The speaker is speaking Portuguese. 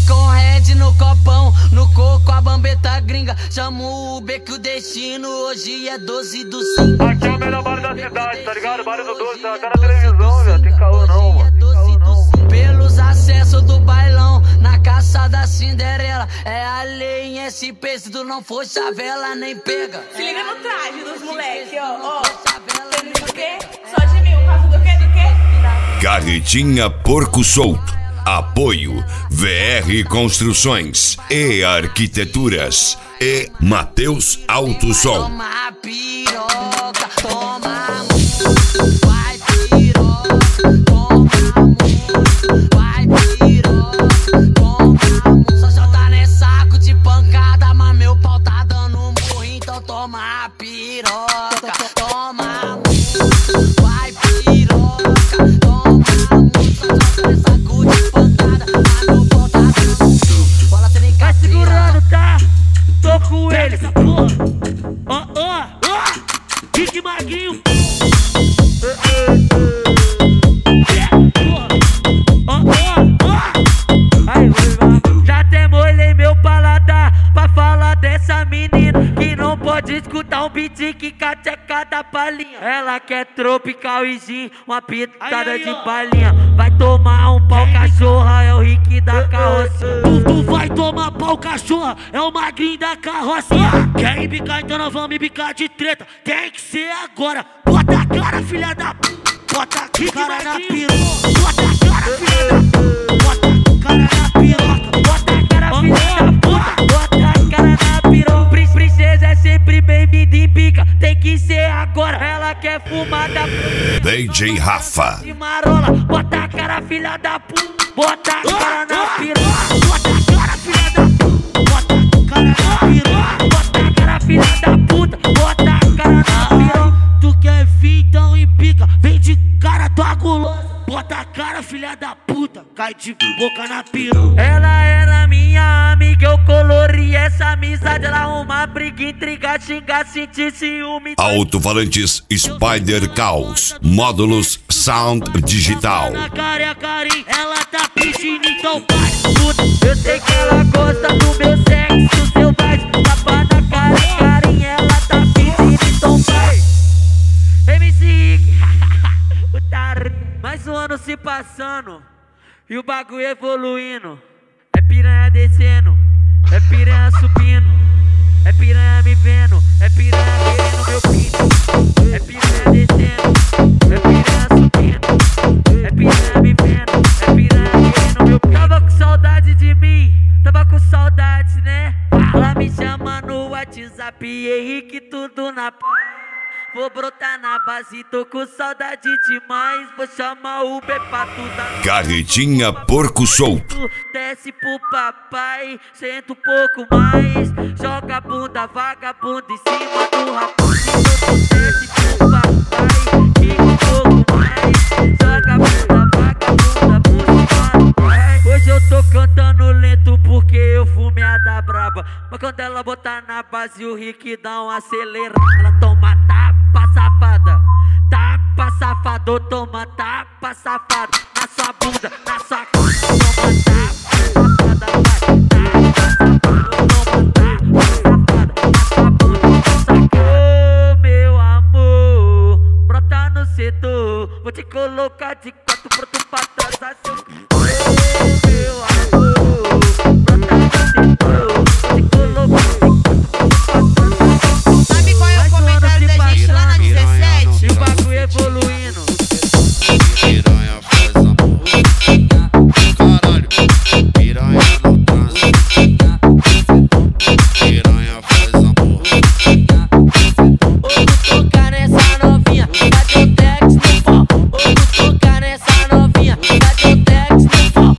com red no copão, no coco a bambeta gringa. Chamo o B que o destino hoje é 12 do 5. Aqui é o melhor bar da cidade, tá ligado? Bar do 12, tá até na televisão, velho. Tem caô não, mano. Tem caô não. Pelos acessos do bailão, na caça da Cinderela. É a lei em SP, se tu não for chavela, nem pega. Se liga no traje dos moleque, ó. Tem do quê? Só de mil, caso do quê? Carretinha Porco Solto. Apoio VR Construções e Arquiteturas e Mateus Autosom. Toma piroca, toma vai piroca, toma vai piroca, toma só jota nesse saco de pancada, mas meu pau tá dando murro, então toma piroca, toma vai piroca, toma só jota nesse saco de pancada, mas meu pau tá dando murro. Bola sem Vai segurando, tá? Tô com ele, essa porra. Ó, Rick Maguinho. Já até molhei meu paladar pra falar dessa menina que não pode escutar um beat que cateca da palhinha. Ela quer tropical e gin, uma pitada de palhinha. Vai tomar um pau cachorra, é o Rick da carroça. Tu vai tomar pau cachorra, é o magrinho da carroça. Quer embicar, então nós vamos embicar de treta. Tem que ser agora. Bota a cara, filha da p. Bota a cara na piroca. Bota a cara, filha da p. Bota a cara na piroca. Bota a cara, filha da puta. Bota a cara na piroca. Princesa é sempre bem-vinda em pica. Tem que ser agora. Ela quer fumar da p. DJ Rafa. De marola. Bota a cara, filha da p. Bota a cara na piroca. Bota a cara, filha da p. Bota a cara na piroca. Bota a cara, filha da puta. Bota a cara na piroca. Tu quer vir então em pica? Vem de cara, tua gulosa. Bota a cara, filha da puta. Cai de boca na piroca. Ela era minha amiga, eu colori essa amizade. Ela arruma briga, intriga, xingar, sentir ciúme. Alto-falantes Spider Caos. Módulos Sound Digital. Na cara é a Karim, ela tá pedindo, então vai. Eu sei que ela gosta do meu sexo selvagem. Tapa na cara é Karim, ela tá pedindo, então vai. MC Rick, mais um ano se passando e o bagulho evoluindo. É piranha descendo, é piranha subindo, é piranha me vendo, é piranha querendo meu pinto. É piranha descendo, é piranha subindo, é piranha me vendo, é piranha querendo meu pinto. Tava com saudade de mim, tava com saudade, né? Ela me chama no WhatsApp, Henrique, tudo na paz. Vou brotar na base, tô com saudade demais. Vou chamar o Uber pra tu dar. Carretinha Porco Solto. Desce pro papai, senta um pouco mais. Joga a bunda vagabunda em cima do rapaz. Desce pro papai, fica um pouco mais. Joga a bunda vagabunda por cima do pai. Hoje eu tô cantando lento porque eu fumei a da braba. Mas quando ela botar na base, o Rick dá um acelerado. Ela toma tapa safada, tapa safado, toma tapa safada. Na sua bunda, na sua cara, toma tapa safada, vai. Tapa safado, toma tapa safada. Na sua bunda, na sua cara. Ô meu amor, brota no setor. Vou te colocar de quatro, pronto pra trás assim. Ô meu amor.